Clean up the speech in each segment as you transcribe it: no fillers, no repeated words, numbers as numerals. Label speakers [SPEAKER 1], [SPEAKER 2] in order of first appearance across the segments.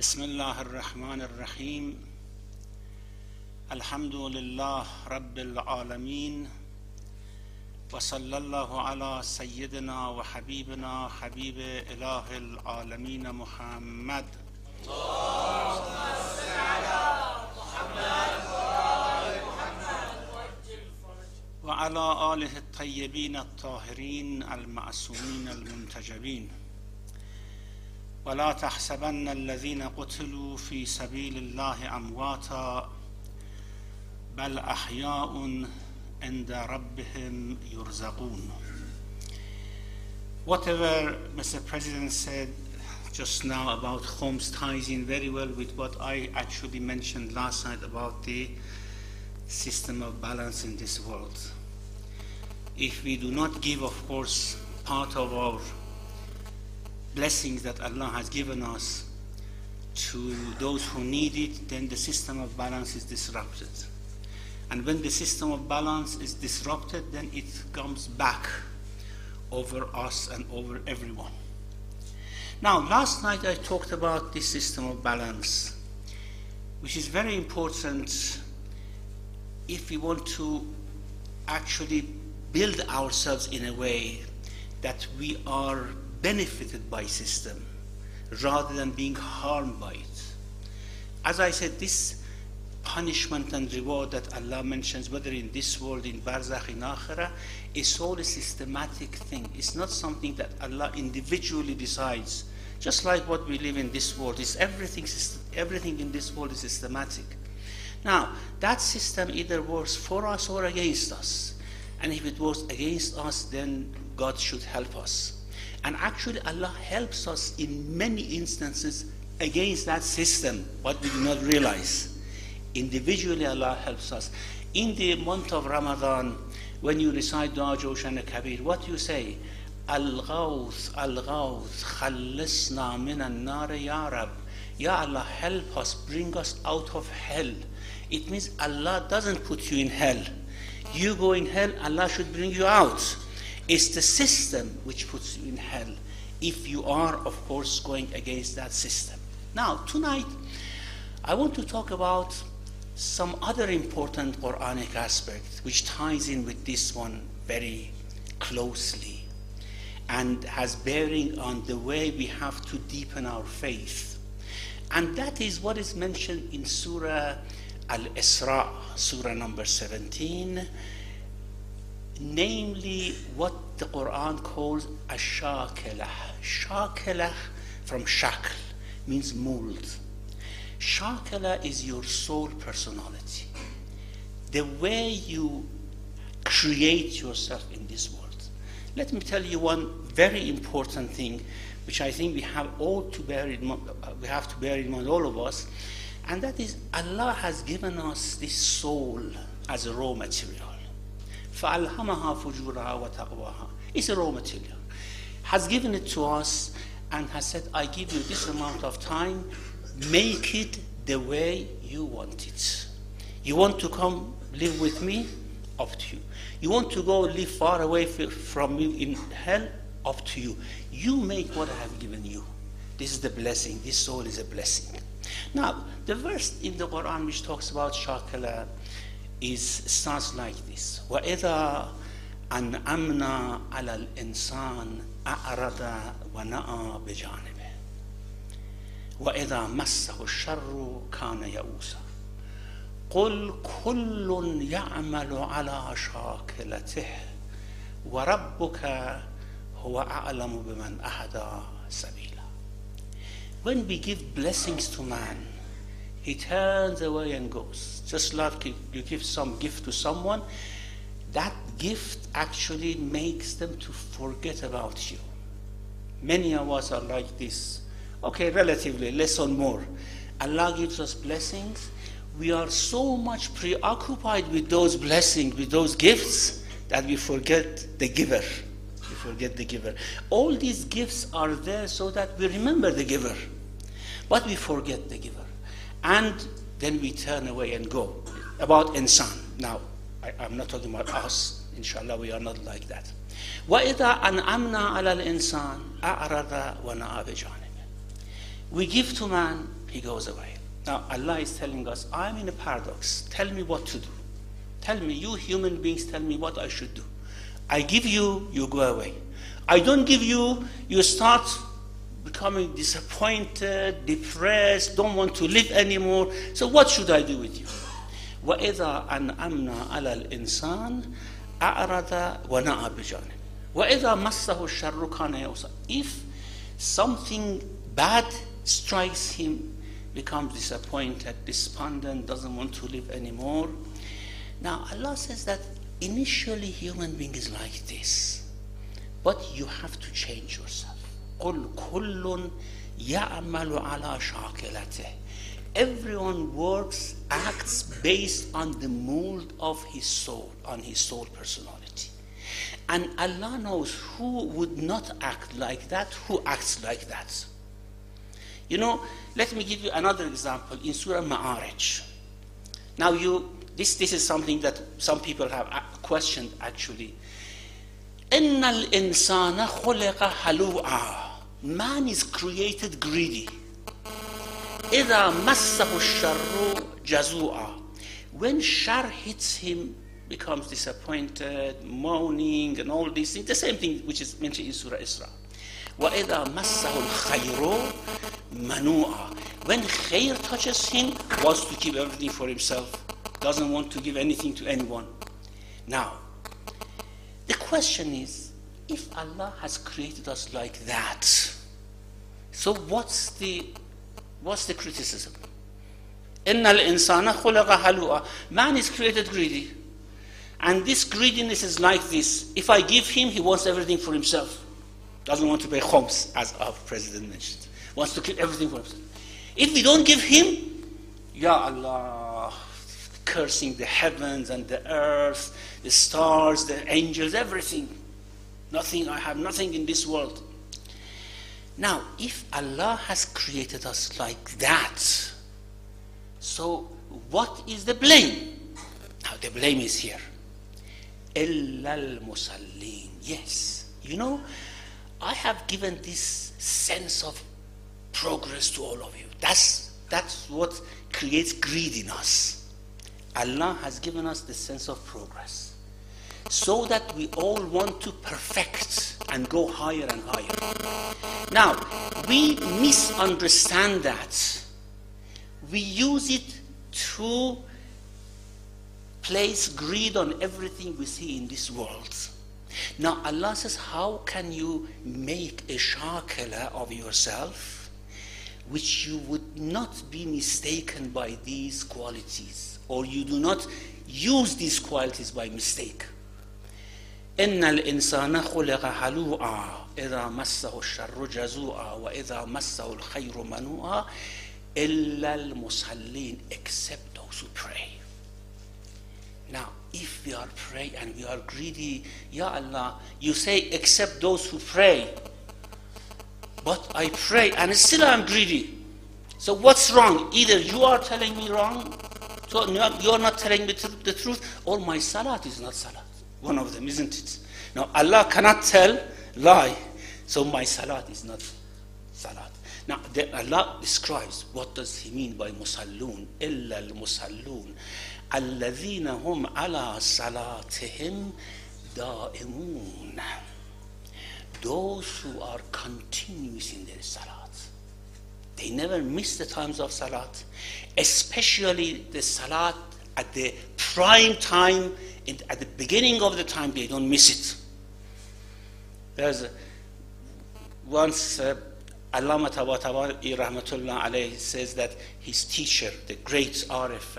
[SPEAKER 1] بسم الله الرحمن الرحيم الحمد لله رب العالمين وصلى الله على سيدنا وحبيبنا حبيب إله العالمين محمد وعلى آله الطيبين الطاهرين المعصومين المنتجبين ولا تحسبن الذين قتلوا في سبيل الله أمواتا بل أحياء عند ربهم يرزقون. Whatever Mr. President said just now about Homs ties in very well with what I actually mentioned last night about the system of balance in this world. If we do not give, of course, part of our blessings that Allah has given us to those who need it, then the system of balance is disrupted. And when the system of balance is disrupted, then it comes back over us and over everyone. Now, last night I talked about this system of balance, which is very important if we want to actually build ourselves in a way that we are benefited by system rather than being harmed by it. As I said, this punishment and reward that Allah mentions, whether in this world, in Barzakh, in Akhirah, is all a systematic thing. It's not something that Allah individually decides. Just like what we live in this world, is everything in this world is systematic. Now, that system either works for us or against us. And if it works against us, then God should help us. And actually, Allah helps us in many instances against that system, what we do not realize. Individually, Allah helps us. In the month of Ramadan, when you recite Dua Joshan Kabir, what you say? Al-Ghawth, Al-Ghawth, Khallisna min al-nar ya Rab. Ya Allah, help us, bring us out of hell. It means Allah doesn't put you in hell. You go in hell, Allah should bring you out. It's the system which puts you in hell if you are, of course, going against that system. Now, tonight, I want to talk about some other important Quranic aspect which ties in with this one very closely and has bearing on the way we have to deepen our faith. And that is what is mentioned in Surah Al-Isra, Surah number 17, namely what the Quran calls ash-shakilah. Shakilah from shakl means mold. Shakilah is your soul personality, the way you create yourself in this world. Let me tell you one very important thing which I think we have to bear in mind, all of us, and that is Allah has given us this soul as a raw material. فَأَلْهَمَهَا فُجُورَهَا وَتَقْوَاهَا. It's a raw material. Has given it to us and has said, I give you this amount of time, make it the way you want it. You want to come live with me? Up to you. You want to go live far away from me in hell? Up to you. You make what I have given you. This is the blessing. This soul is a blessing. Now, the verse in the Quran which talks about Shakala starts like this. وَإِذَا أَنْعَمْنَا عَلَى الْإِنسَانِ أَعْرَضَ وَنَأَى بِجَانِبِهِ وَإِذَا مَسَّهُ الشَّرُّ كَانَ يَئُوسًا قُلْ كُلٌّ يَعْمَلُ عَلَى شَاكِلَتِهِ وَرَبُّكَ هُوَ أَعْلَمُ بِمَنْ أَهْدَى سَبِيلًا. When we give blessings to man, he turns away and goes. Just like you give some gift to someone, that gift actually makes them to forget about you. Many of us are like this. Okay, relatively, less or more. Allah gives us blessings. We are so much preoccupied with those blessings, with those gifts, that we forget the giver. We forget the giver. All these gifts are there so that we remember the giver. But we forget the giver. And then we turn away and go. About insan. Now, I'm not talking about us. Inshallah, we are not like that. وَإِذَا أَنْعَمْنَا عَلَى الْإِنسَانِ أَعْرَضَ وَنَأَى بِجَانِبِهِ. We give to man, he goes away. Now Allah is telling us, I'm in a paradox. Tell me what to do. Tell me, you human beings, tell me what I should do. I give you, you go away. I don't give you, you start becoming disappointed, depressed, don't want to live anymore. So what should I do with you? وَإِذَا أَنْعَمْنَا عَلَى الْإِنسَانِ أَعْرَضَ وَنَأَى بِجَانِبِهِ وَإِذَا مَسَّهُ الشَّرُّ كَانَ يَئُوسًا. If something bad strikes him, becomes disappointed, despondent, doesn't want to live anymore. Now Allah says that initially human being is like this, but you have to change yourself. قُلْ كُلٌّ يَعْمَلُ عَلَى شَاكِلَتِهِ. Everyone works, acts based on the mold of his soul, on his soul personality. And Allah knows who would not act like that, who acts like that. You know, let me give you another example in Surah Ma'arij. Now this is something that some people have questioned actually. إِنَّ الْإِنسَانَ خُلِقَ هَلُوعًا. Man is created greedy. إِذَا مَسَّهُ الشَّرُّ جَزُوعًا. When shar hits him, becomes disappointed, moaning, and all these things. The same thing which is mentioned in Surah Isra. وَإِذَا مَسَّهُ الْخَيْرُ مَنُوعًا. When khair touches him, wants to keep everything for himself, doesn't want to give anything to anyone. Now, the question is, if Allah has created us like that, so what's the criticism? إِنَّ الْإِنسَانَ خُلِقَ هَلُوعًا. Man is created greedy. And this greediness is like this. If I give him, he wants everything for himself. Doesn't want to pay khums, as our president mentioned. Wants to keep everything for himself. If we don't give him, Ya Allah, cursing the heavens and the earth, the stars, the angels, everything. Nothing, I have nothing in this world. Now, if Allah has created us like that, so what is the blame? Now, the blame is here. إِلَّا الْمُصَلِّينَ. Yes, you know, I have given this sense of progress to all of you. That's what creates greed in us. Allah has given us the sense of progress, so that we all want to perfect and go higher and higher. Now, we misunderstand that. We use it to place greed on everything we see in this world. Now, Allah says, how can you make a shakila of yourself, which you would not be mistaken by these qualities, or you do not use these qualities by mistake? إِنَّ الْإِنسَانَ خُلِقَ هَلُوعًا إِذَا مَسَّهُ الشَّرُّ جَزُوعًا وَإِذَا مَسَّهُ الْخَيْرُ مَنُوعًا إِلَّا الْمُصَلِّينَ. Except those who pray. Now, if we are praying and we are greedy, Ya Allah, you say except those who pray. But I pray and still I'm greedy. So what's wrong? Either you are telling me wrong, so you are not telling me the truth, or my salat is not salat. One of them, isn't it? Now, Allah cannot lie, so my salat is not salat. Now, Allah describes what does he mean by musallun. إِلَّا الْمُصَلُّونَ الَّذِينَ هُمْ عَلَى صَلَاتِهِمْ دَائِمُونَ. Those who are continuous in their salat. They never miss the times of salat, especially the salat at the prime time, at the beginning of the time, they don't miss it. There's once Allama Tabatabai Rahmatullah alayhi says that his teacher, the great Arif,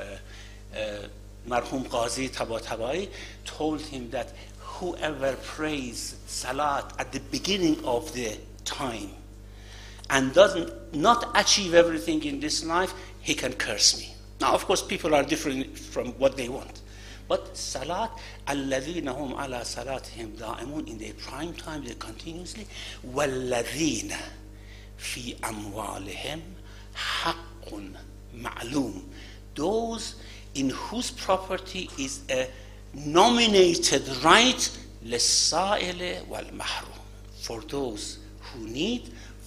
[SPEAKER 1] Marhum Qazi Tabatabai, told him that whoever prays salat at the beginning of the time and doesn't not achieve everything in this life, he can curse me. Now, of course, people are different from what they want. But salat, الَّذِينَ هُمْ عَلَى صَلَاتِهِمْ دَائِمُونَ, in their prime time, they continuously, وَالَّذِينَ فِي أَمْوَالِهِمْ حَقٌّ مَعْلُومٌ. Those in whose property is a nominated right, لِلسَّائِلِ وَالْمَحْرُومِ, for those who need,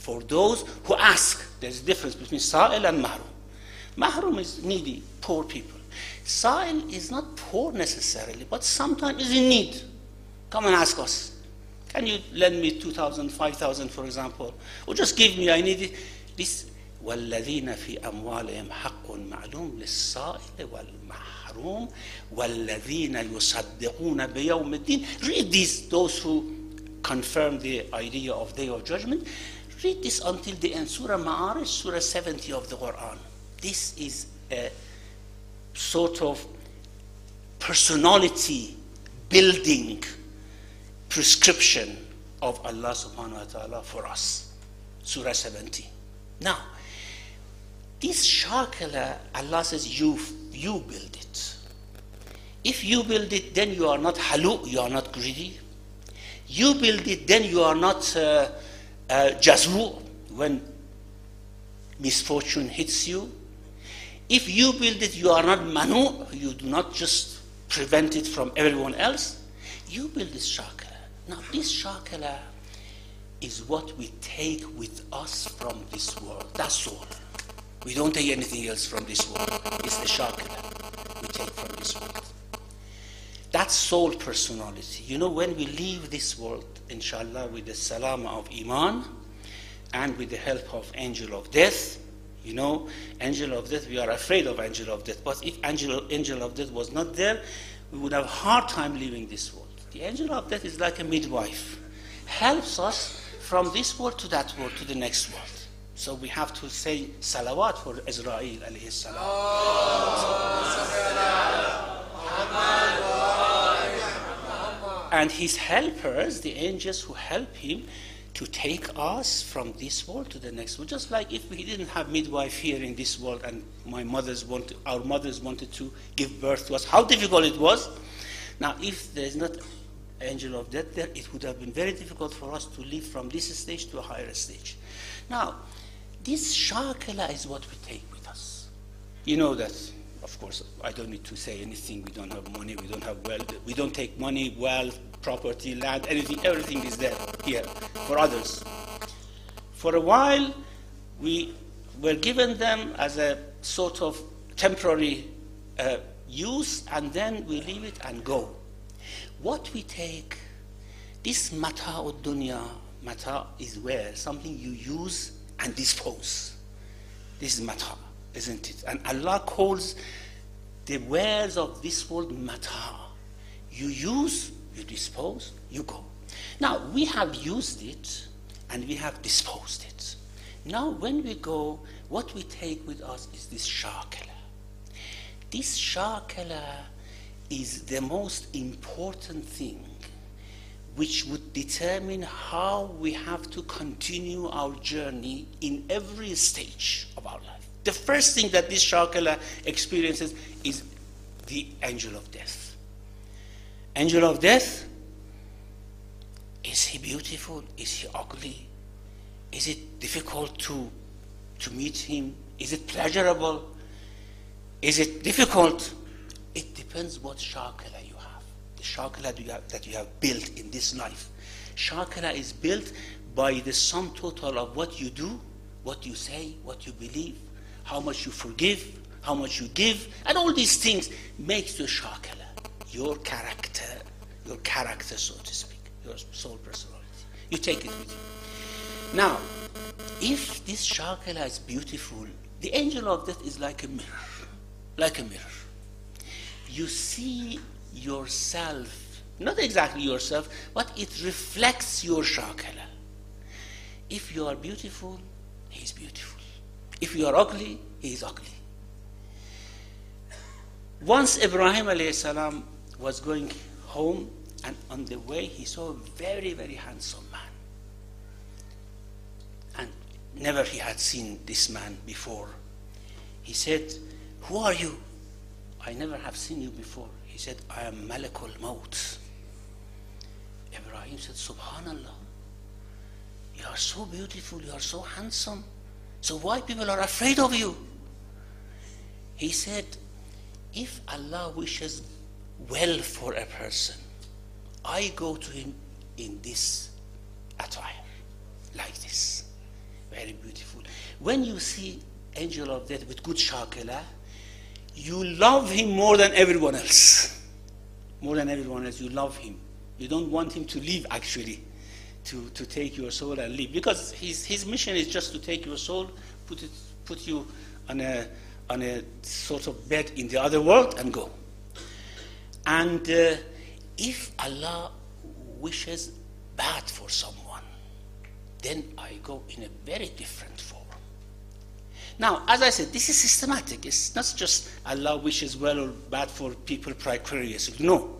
[SPEAKER 1] for those who ask. There's a difference between sa'il and mahrum. Mahrum is needy, poor people. Sa'il is not poor necessarily, but sometimes is in need. Come and ask us. Can you lend me 2,000, 5,000, for example? Or just give me, I need it. This, وَالَّذِينَ فِي أَمْوَالِهِمْ حَقٌّ مَعْلُومٌ لِلسَّائِلِ وَالْمَحْرُومِ وَالَّذِينَ يُصَدِّقُونَ بِيَوْمِ الدِّينِ. Read these, those who confirm the idea of Day of Judgment. Read this until the end. Surah Ma'arij, Surah 70 of the Quran. This is a sort of personality building prescription of Allah subhanahu wa ta'ala for us. Surah 70. Now, this shakala, Allah says, you build it. If you build it, then you are not halu, you are not greedy. You build it, then you are not jazmu, when misfortune hits you. If you build it, you are not manu, you do not just prevent it from everyone else. You build this shakala. Now, this shakala is what we take with us from this world. That's all. We don't take anything else from this world. It's the shakala we take from this world. That's soul personality. You know, when we leave this world, inshallah, with the salama of Iman and with the help of angel of death, you know, angel of death, we are afraid of angel of death. But if angel of death was not there, we would have a hard time leaving this world. The angel of death is like a midwife, helps us from this world to that world, to the next world. So we have to say salawat for Israel alayhi salam. And his helpers, the angels who help him to take us from this world to the next world. Just like if we didn't have midwife here in this world and our mothers wanted to give birth to us, how difficult it was. Now, if there's not angel of death there, it would have been very difficult for us to live from this stage to a higher stage. Now, this shakala is what we take with us. You know that, of course, I don't need to say anything. We don't have money, we don't have wealth, we don't take money, wealth, property, land, anything, everything is there here for others. For a while, we were given them as a sort of temporary use, and then we leave it and go. What we take, this mata'ud dunya, mata is where something you use and dispose. This is mata, isn't it? And Allah calls the wares of this world mata. You use, you dispose, you go. Now, we have used it and we have disposed it. Now, when we go, what we take with us is this shakala. This shakala is the most important thing which would determine how we have to continue our journey in every stage of our life. The first thing that this shakala experiences is the angel of death. Angel of death, is he beautiful? Is he ugly? Is it difficult to meet him? Is it pleasurable? Is it difficult? It depends what shakala you have. The shakala that you have built in this life. Shakala is built by the sum total of what you do, what you say, what you believe, how much you forgive, how much you give, and all these things makes your shakala, your character, so to speak, your soul personality. You take it with you. Now, if this shakala is beautiful, the angel of death is like a mirror. Like a mirror. You see yourself, not exactly yourself, but it reflects your shakala. If you are beautiful, he is beautiful. If you are ugly, he is ugly. Once Ibrahim alayhi salam was going home, and on the way he saw a very, very handsome man. And never he had seen this man before. He said, "Who are you? I never have seen you before." He said, "I am Malakul Maut." Ibrahim said, "Subhanallah, you are so beautiful, you are so handsome. So why people are afraid of you?" He said, "If Allah wishes well for a person, I go to him in this attire, like this. very beautiful. When you see angel of death with good shakala, you love him more than everyone else. More than everyone else, you love him. You don't want him to leave, actually, to take your soul and leave. Because his mission is just to take your soul, put you on a sort of bed in the other world and go. And if Allah wishes bad for someone, then I go in a very different form. Now, as I said, this is systematic. It's not just Allah wishes well or bad for people precariously. No.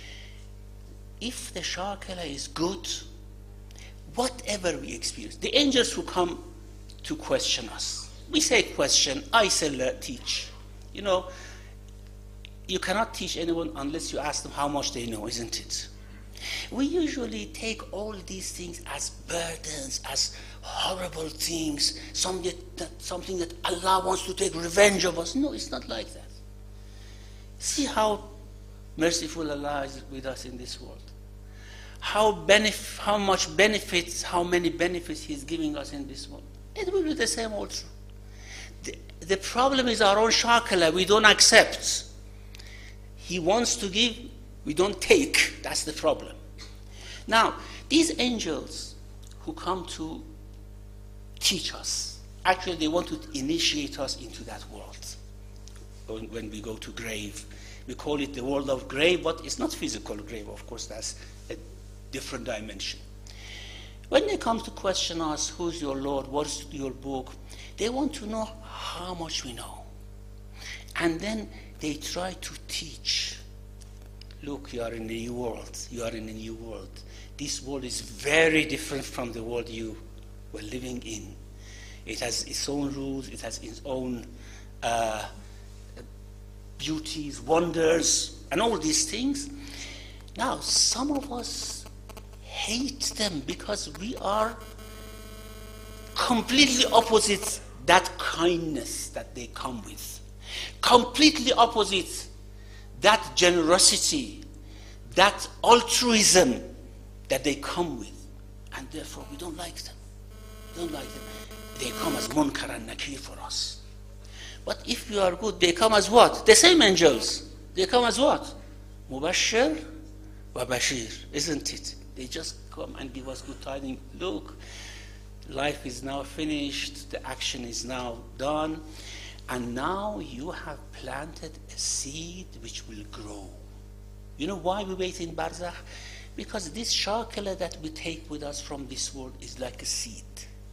[SPEAKER 1] If the shakala is good, whatever we experience, the angels who come to question us, we say question, I say teach. You know, you cannot teach anyone unless you ask them how much they know, isn't it? We usually take all these things as burdens, as horrible things, something that Allah wants to take revenge of us. No, it's not like that. See how merciful Allah is with us in this world. How much benefits, how many benefits He's giving us in this world. It will be the same also. The problem is our own shakala. We don't accept. He wants to give, we don't take. That's the problem. Now, these angels who come to teach us, actually they want to initiate us into that world. When we go to grave, we call it the world of grave, but it's not physical grave, of course, that's a different dimension. When they come to question us, who's your Lord, what's your book, they want to know how much we know. And then they try to teach. Look, you are in a new world. You are in a new world. This world is very different from the world you were living in. It has its own rules. It has its own beauties, wonders, and all these things. Now, some of us hate them because we are completely opposite that kindness that they come with. Completely opposite that generosity, that altruism that they come with. And therefore we don't like them. We don't like them. They come as munkar and nakir for us. But if you are good, they come as what? The same angels. They come as what? Mubashir wa Bashir, isn't it? They just come and give us good tidings. Look, life is now finished, the action is now done, and now you have planted a seed which will grow. You know why we wait in Barzakh? Because this shakala that we take with us from this world is like a seed.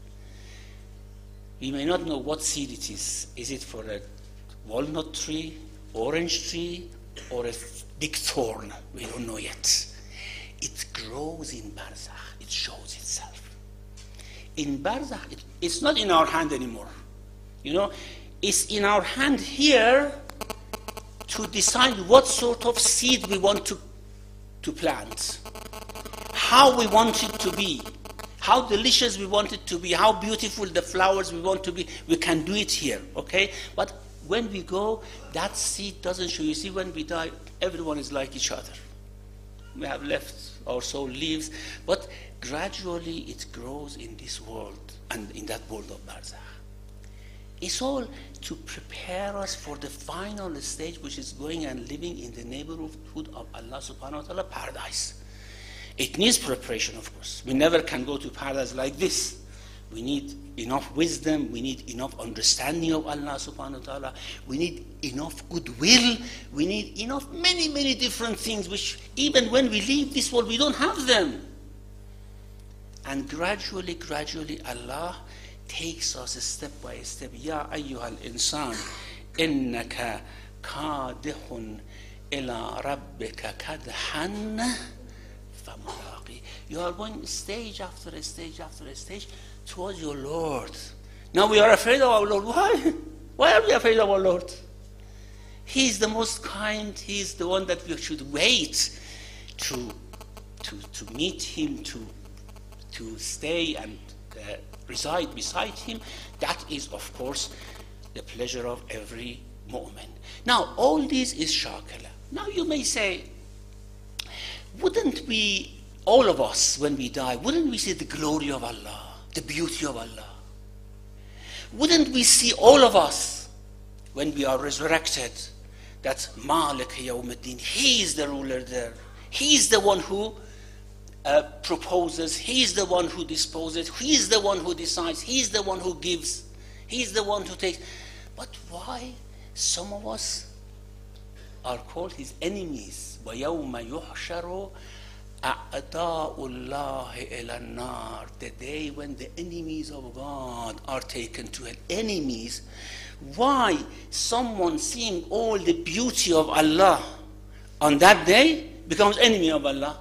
[SPEAKER 1] We may not know what seed it is. Is it for a walnut tree, orange tree, or a big thorn? We don't know yet. It grows in Barzakh. It shows itself. In Barzakh, it's not in our hand anymore. You know, it's in our hand here to decide what sort of seed we want to plant, how we want it to be, how delicious we want it to be, how beautiful the flowers we want to be. We can do it here, okay? But when we go, that seed doesn't show. You see, when we die, everyone is like each other. We have left, our soul leaves, but gradually it grows in this world and in that world of Barzakh. It's all to prepare us for the final stage, which is going and living in the neighborhood of Allah subhanahu wa ta'ala, paradise. It needs preparation, of course. We never can go to paradise like this. We need enough wisdom, we need enough understanding of Allah subhanahu wa ta'ala, we need enough goodwill, we need enough many different things which even when we leave this world we don't have them. And gradually Allah takes us step by step. Ya ayyuhal insan, innaka kadihun ila rabbika kadhan famulaqi. You are going stage after stage after stage towards your Lord. Now we are afraid of our Lord. Why? Why are we afraid of our Lord? He is the most kind. He is the one that we should wait to meet Him, to stay and reside beside Him. That is, of course, the pleasure of every moment. Now, all this is shakala. Now you may say, wouldn't we, all of us, when we die, wouldn't we see the glory of Allah, the beauty of Allah? Wouldn't we see all of us when we are resurrected that Malik Yawmuddin, he is the ruler there. He is the one who proposes. He is the one who disposes. He is the one who decides. He is the one who gives. He is the one who takes. But why some of us are called his enemies? وَيَوْمَ يُحْشَرُ أَعْدَاءُ اللَّهِ إِلَى النَّارِ. The day when the enemies of God are taken to hell. Enemies. Why someone seeing all the beauty of Allah on that day becomes enemy of Allah?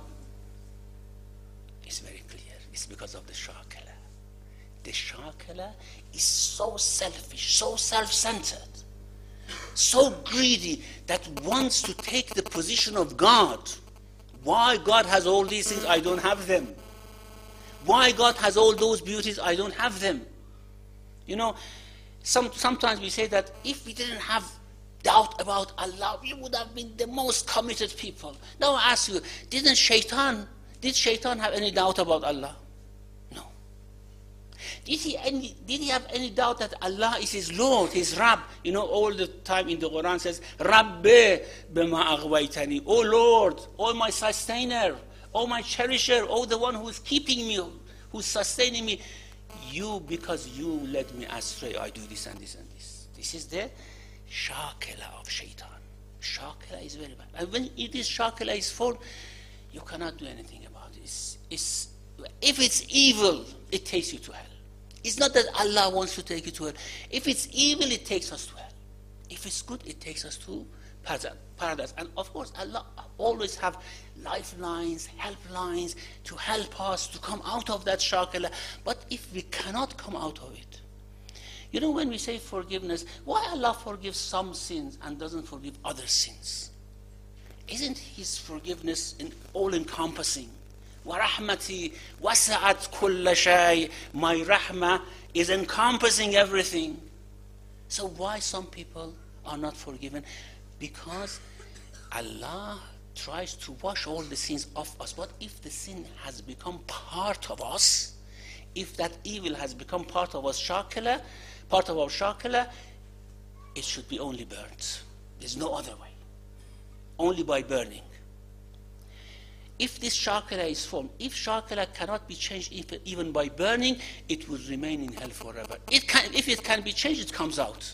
[SPEAKER 1] It's very clear. It's because of the shakala. The shakala is so selfish, so self-centered, so greedy that wants to take the position of God. Why God has all these things, I don't have them. Why God has all those beauties, I don't have them. You know, sometimes we say that if we didn't have doubt about Allah, we would have been the most committed people. Now I ask you, did Shaitan have any doubt about Allah? No. Did he have any doubt that Allah is his Lord, his Rabb? You know, all the time in the Quran says, Rabbi bima aghwaytani. Oh Lord, oh my sustainer, oh my cherisher, oh the one who is keeping me, who's sustaining me. You, because you led me astray, I do this and this and this. This is the shakila of shaitan. Shakila is very bad. And when this shakila is full, you cannot do anything about it. If it's evil, it takes you to hell. It's not that Allah wants to take you to hell. If it's evil, it takes us to hell. If it's good, it takes us to paradise. And of course, Allah always have lifelines, helplines to help us to come out of that shakala. But if we cannot come out of it, you know, when we say forgiveness, why Allah forgives some sins and doesn't forgive other sins? Isn't his forgiveness all-encompassing? وَرَحْمَتِي وَسَعَتْ كُلَّ شَيْءٍ. My rahmah is encompassing everything. So why some people are not forgiven? Because Allah tries to wash all the sins off us. But if the sin has become part of us, if that evil has become part of us, part of our shakala, it should be only burnt. There's no other way. Only by burning. If this shakala is formed, if shakala cannot be changed even by burning, it will remain in hell forever. If it can be changed, it comes out.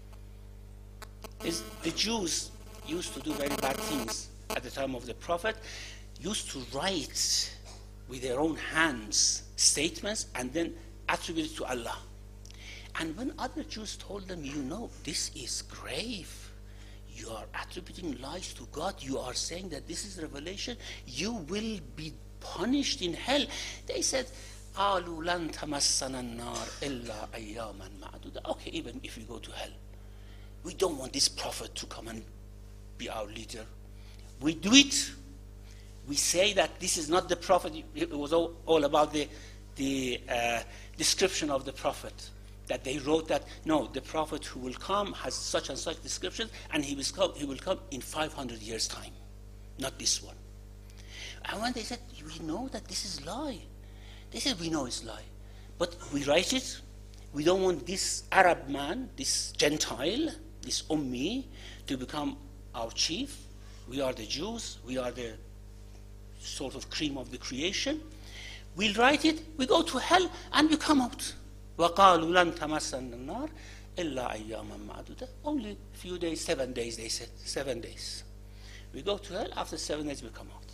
[SPEAKER 1] The Jews used to do very bad things at the time of the Prophet, used to write with their own hands statements and then attribute it to Allah. And when other Jews told them, you know, this is grave, you are attributing lies to God, you are saying that this is revelation, you will be punished in hell. They said, قَالُوا لَن تَمَسَّنَا النَّارِ إِلَّا أَيَّامًا مَعْدُودًا. Okay, even if we go to hell, we don't want this prophet to come and be our leader. We do it. We say that this is not the prophet. It was all about the description of the prophet. That they wrote that, no, the prophet who will come has such and such description, and he will come in 500 years' time, not this one. And when they said, we know that this is lie, they said, we know it's lie, but we write it. We don't want this Arab man, this Gentile, this Ummi, to become our chief. We are the Jews. We are the sort of cream of the creation. We'll write it. We go to hell, and we come out. وَقَالُوا لَن تَمَسَّنَا النَّارِ إِلَّا أَيَّامًا مَعْدُودًا. Only a few days, 7 days, they said. 7 days. We go to hell, after 7 days we come out.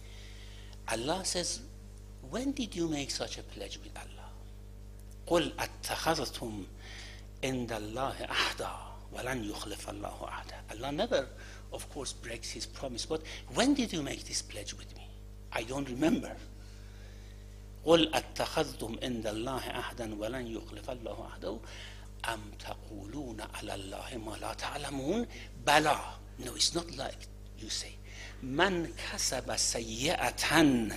[SPEAKER 1] Allah says, when did you make such a pledge with Allah? قُلْ أَتَّخَذْتُمْ عِنْدَ اللَّهِ أَحْدًا وَلَنْ يُخْلِفَ اللَّهُ أَحْدًا. Allah never, of course, breaks his promise, but when did you make this pledge with me? I don't remember. قل أتخذتم عند الله عهدا ولن يخلف الله عهده أم تقولون على الله ما لا تعلمون. بلى. No, it's not like you say. من كسب سيئة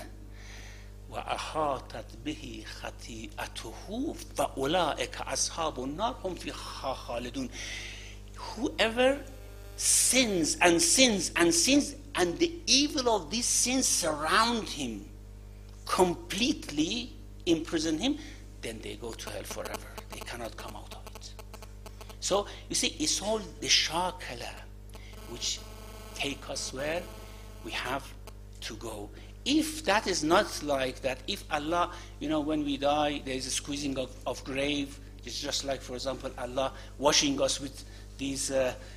[SPEAKER 1] وأحاطت به خطيئته فأولئك أصحاب النار هم فيها خالدون. Whoever sins and sins and sins, and the evil of these sins surround him, completely imprison him, then they go to hell forever. They cannot come out of it. So you see, it's all the shakala which take us where we have to go. If that is not like that, if Allah, when we die, there is a squeezing of grave, it's just like, for example, Allah washing us with these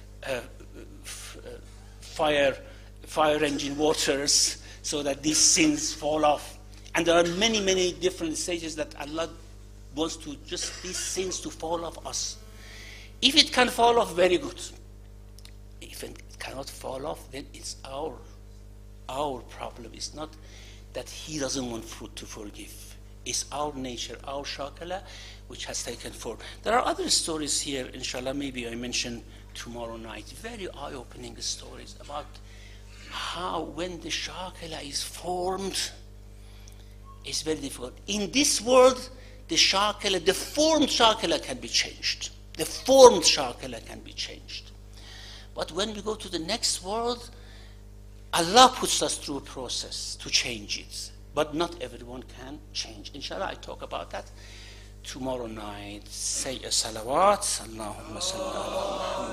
[SPEAKER 1] fire engine waters so that these sins fall off. And there are many, many different stages that Allah wants to just these sins to fall off us. If it can fall off, very good. If it cannot fall off, then it's our problem. It's not that He doesn't want to forgive. It's our nature, our shakala, which has taken form. There are other stories here, inshallah, maybe I mention tomorrow night, very eye-opening stories about how when the shakala is formed, it's very difficult. In this world, the shakala, the formed shakala can be changed. The formed shakala can be changed. But when we go to the next world, Allah puts us through a process to change it. But not everyone can change. Inshallah, I talk about that tomorrow night. Say a salawat. Allahumma salli ala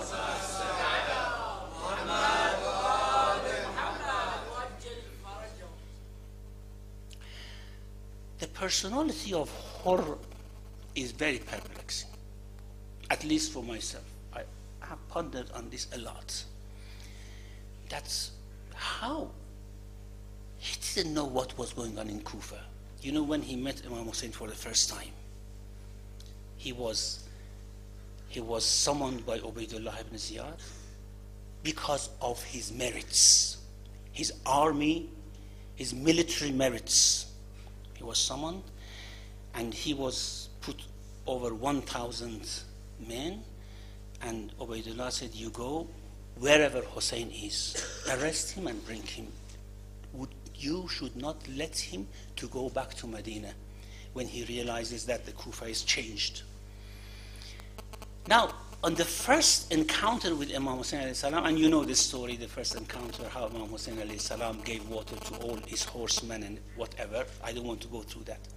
[SPEAKER 1] Muhammad. The personality of Hur is very perplexing. At least for myself. I have pondered on this a lot. That's how he didn't know what was going on in Kufa. When he met Imam Hussein for the first time, he was summoned by Ubaydullah ibn Ziyad because of his merits, his army, his military merits. He was summoned, and he was put over 1,000 men, and Ubaydullah said, you go wherever Hussein is, arrest him and bring him. You should not let him to go back to Medina when he realizes that the Kufa is changed. Now, on the first encounter with Imam Hussein alayhi salam, and you know this story, the first encounter, how Imam Hussein alayhi salam gave water to all his horsemen and whatever. I don't want to go through that.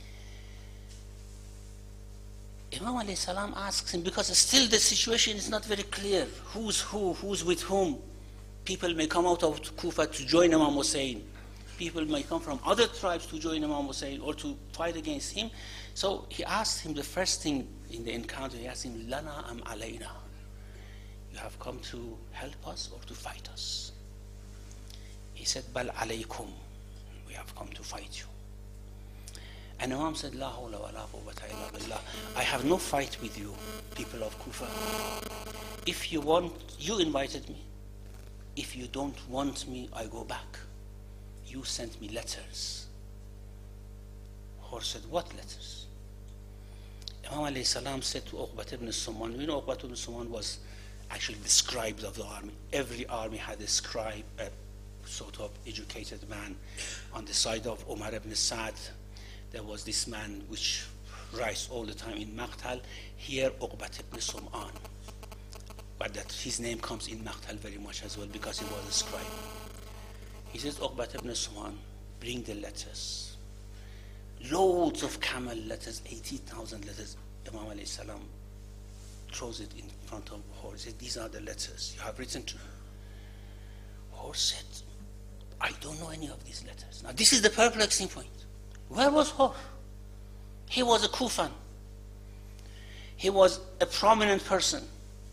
[SPEAKER 1] Imam alayhi salam asks him, because still the situation is not very clear. Who's who? Who's with whom? People may come out of Kufa to join Imam Hussein. People may come from other tribes to join Imam Hussein or to fight against him. So he asked him the first thing in the encounter, he asked him, Lana am alayna? You have come to help us or to fight us? He said, Bal alaykum. We have come to fight you. And Imam said, La hawla wa la quwwata illa billah. I have no fight with you, people of Kufa. If you want, you invited me. If you don't want me, I go back. You sent me letters. Hur said, what letters? Imam alayhi salam said to Uqbat ibn Suman, Uqbat ibn Suman was actually the scribe of the army. Every army had a scribe, a sort of educated man. On the side of Umar ibn Sa'd, there was this man which writes all the time in Maqtal. Here, Uqbat ibn Sum'an. But that his name comes in Maqtal very much as well because he was a scribe. He says, Uqbat ibn Sum'an, bring the letters. Loads of camel letters, 80,000 letters. Imam alayhi salam throws it in front of Hur. He said, these are the letters you have written to me. Hur said, I don't know any of these letters. Now this is the perplexing point. Where was Hur? He was a Kufan. He was a prominent person.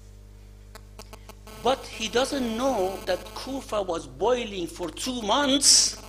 [SPEAKER 1] But he doesn't know that Kufa was boiling for 2 months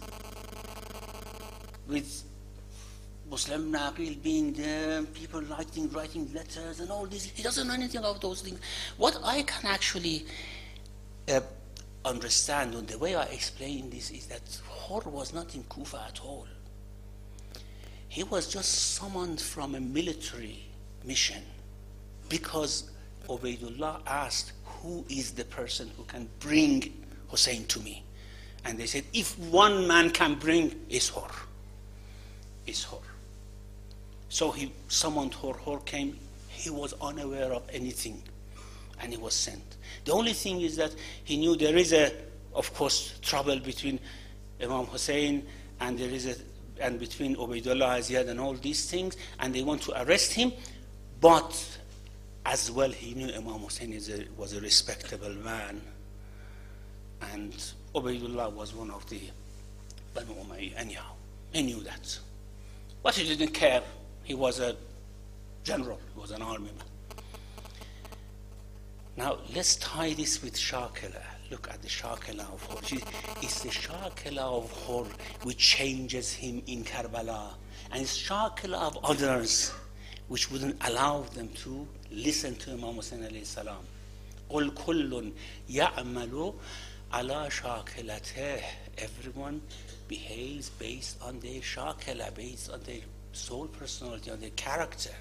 [SPEAKER 1] with Muslim Naqil being there, people writing letters and all this. He doesn't know anything about those things. What I can actually understand, and the way I explain this, is that Hur was not in Kufa at all. He was just summoned from a military mission because Ubaydullah asked, who is the person who can bring Hussein to me? And they said, if one man can bring, is Hur. Is Hur. So he summoned Hur. Hur came. He was unaware of anything. And he was sent. The only thing is that he knew there is of course, trouble between Imam Hussein and between Ubaydullah Ziyad and all these things. And they want to arrest him. But as well he knew Imam Hussein was a respectable man, and Ubaydullah was one of the Banu Umayyah anyhow. He knew that. But he didn't care. He was a general, he was an army man. Now let's tie this with Shakila. Look at the Shakila of Hur. It's the Shakila of Hur which changes him in Karbala. And it's Shakila of others which wouldn't allow them to listen to Imam Hussein alayhi salam. قُلْ كُلٌّ يَعْمَلُ عَلَى شَاكِلَتِهِ. Everyone behaves based on their Shakila, based on their soul personality, on their character.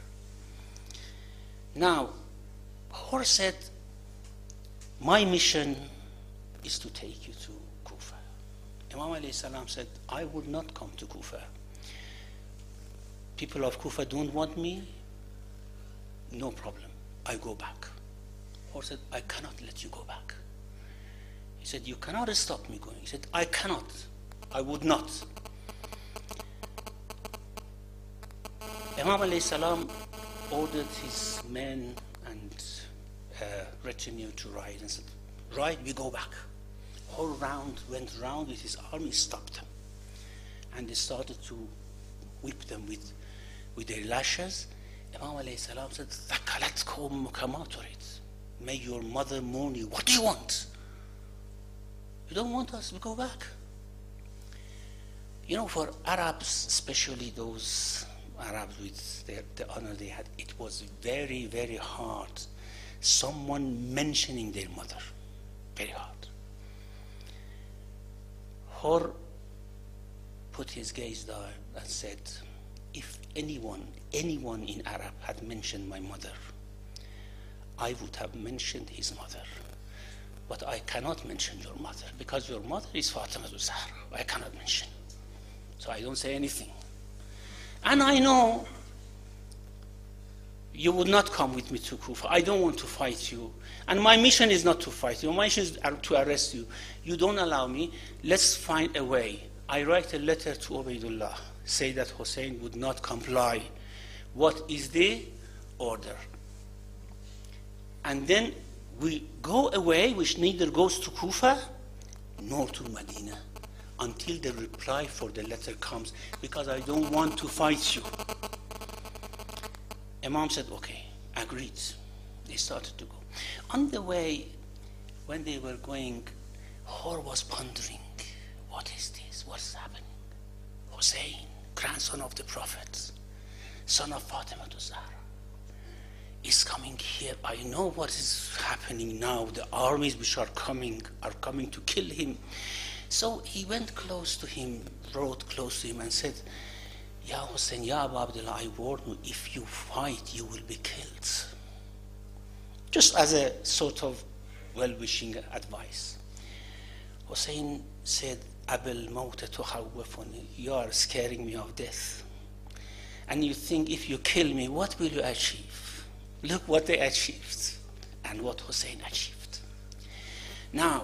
[SPEAKER 1] Now, Hur said, my mission is to take you to Kufa. Imam alayhi salam said, I will not come to Kufa. People of Kufa don't want me, no problem, I go back. Hur said, I cannot let you go back. He said, you cannot stop me going. He said, I cannot, I would not. Imam alayhi salam ordered his men and retinue to ride and said, ride, we go back. Whole went round with his army, stopped them. And they started to whip them with their lashes. Imam alayhi salam said, Thakalatkum kama turid. May your mother mourn you. What do you want? You don't want us, we go back. You know, for Arabs, especially those Arabs with the honor they had, it was very, very hard. Someone mentioning their mother. Very hard. Hur put his gaze down and said, if anyone in Arab had mentioned my mother, I would have mentioned his mother. But I cannot mention your mother, because your mother is Fatima al-Zahra. I cannot mention. So I don't say anything. And I know you would not come with me to Kufa. I don't want to fight you. And my mission is not to fight you. My mission is to arrest you. You don't allow me. Let's find a way. I write a letter to Ubaydullah, say that Hussein would not comply. What is the order? And then we go away, which neither goes to Kufa nor to Medina, until the reply for the letter comes, because I don't want to fight you. Imam said, okay, agreed. They started to go. On the way, when they were going, Hur was pondering, what is this? What's happening? Hussein, grandson of the Prophet, son of Fatima al-Zahra, is coming here. I know what is happening now. The armies which are coming to kill him. So he went close to him, rode close to him and said, Ya Hussein, Ya Abu Abdullah, I warn you, if you fight, you will be killed. Just as a sort of well-wishing advice. Hussein said, Abul Mawt tukhawwifuni, you are scaring me of death. And you think if you kill me, what will you achieve? Look what they achieved and what Hussein achieved. Now,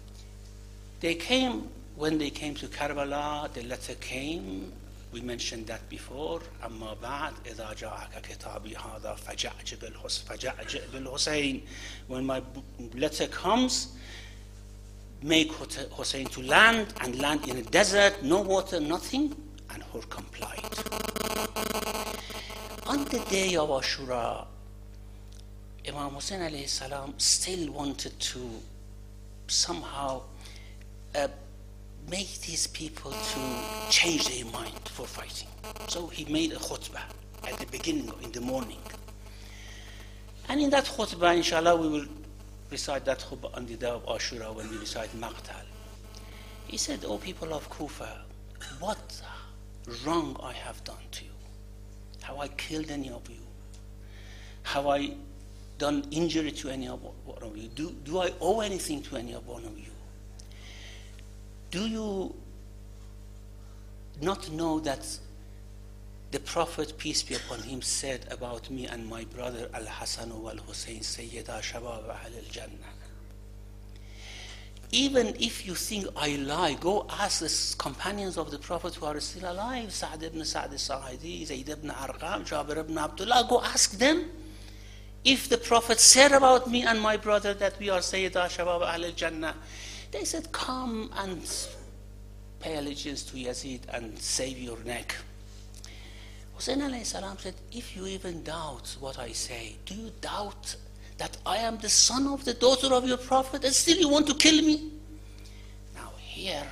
[SPEAKER 1] when they came to Karbala, the letter came. We mentioned that before. أما بعد إذا جاءك كتابي هذا فجأ بالحسين. When my letter comes, make Hussein to land, and land in a desert, no water, nothing, and Hur complied. On the day of Ashura, Imam Hussein alayhi salam still wanted to somehow make these people to change their mind for fighting. So he made a khutbah at the beginning, in the morning. And in that khutbah, inshallah, we will recite that khutbah on the day of Ashura when we recite Maqtal. He said, O people of Kufa, what wrong I have done to you? Have I killed any of you? Have I done injury to any of one of you? Do I owe anything to any of one of you? Do you not know that the Prophet, peace be upon him, said about me and my brother Al-Hasan wal-Hussein, Sayyida Shabab al-Jannah? Even if you think I lie, go ask the companions of the Prophet who are still alive, Sa'd ibn Sa'd al-Sa'idi, Zayd ibn Arqam, Jabir ibn Abdullah, go ask them if the Prophet said about me and my brother that we are Sayyida Shabab Ahl al-Jannah, they said, come and pay allegiance to Yazid and save your neck. Hussein alayhi salam said, if you even doubt what I say, do you doubt that I am the son of the daughter of your Prophet and still you want to kill me? Now here,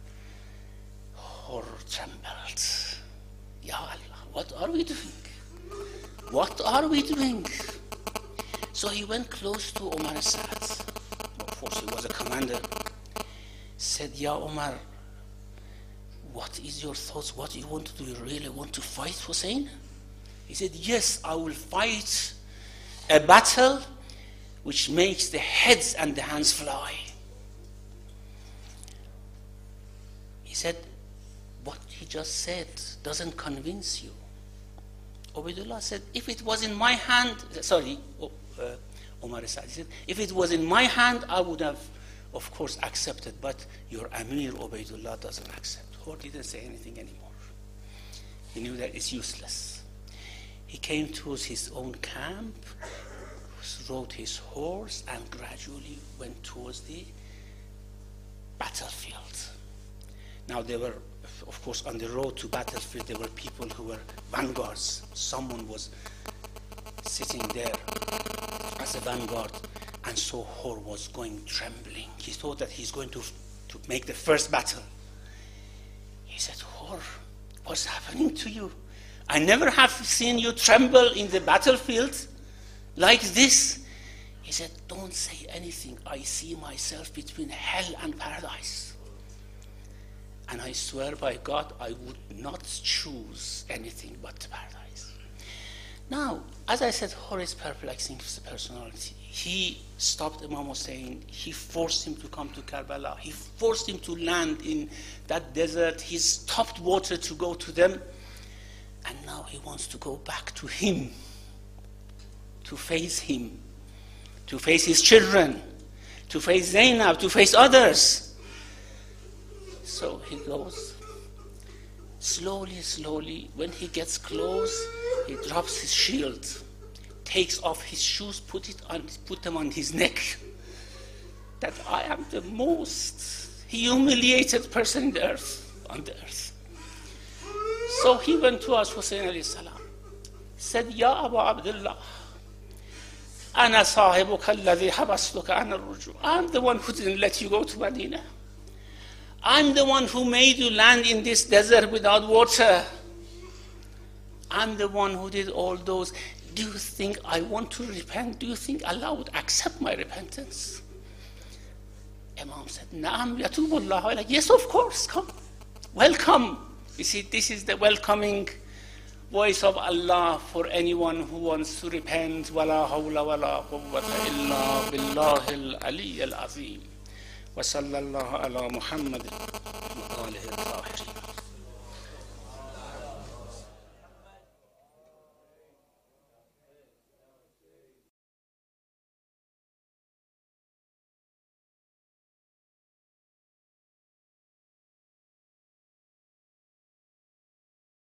[SPEAKER 1] Hur trembled. Ya Allah, what are we doing? What are we doing? So he went close to Umar al-Sa'd. Of course, he was a commander. Said, Ya Umar, what is your thoughts? What do you want to do? You really want to fight Hussein? He said, yes, I will fight a battle which makes the heads and the hands fly. He said, what he just said doesn't convince you. Ubaydullah said, if it was in my hand, Umar said, if it was in my hand, I would have, of course, accepted, but your Amir Ubaydullah doesn't accept. Hur didn't say anything anymore. He knew that it's useless. He came towards his own camp, rode his horse, and gradually went towards the battlefield. Now there were, of course, on the road to battlefield, there were people who were vanguards. Someone was sitting there as a vanguard, and so Hur was going trembling. He thought that he's going to make the first battle. He said, Hur, what's happening to you? I never have seen you tremble in the battlefield like this. He said, don't say anything. I see myself between hell and paradise. And I swear by God, I would not choose anything but paradise. Now, as I said, Hur is perplexing personality. He stopped Imam Hussein. He forced him to come to Karbala. He forced him to land in that desert. He stopped water to go to them. And now he wants to go back to him, to face him, to face his children, to face Zainab, to face others. So he goes slowly, slowly. When he gets close, he drops his shield, takes off his shoes, put them on his neck. That I am the most humiliated person on the earth. So he went to us, Hussein alayhi salam, said, Ya Abu Abdullah, Ana sahibuka alladhi habastuka an al-ruju. I'm the one who didn't let you go to Medina. I'm the one who made you land in this desert without water. I'm the one who did all those. Do you think I want to repent? Do you think Allah would accept my repentance? Imam said, Naam yatubullah alayk. Yes, of course, come. Welcome. You see, this is the welcoming voice of Allah for anyone who wants to repent. Wala hawla wala quwwata illa billahi al-ali al-azim. Wa sallallahu ala Muhammad.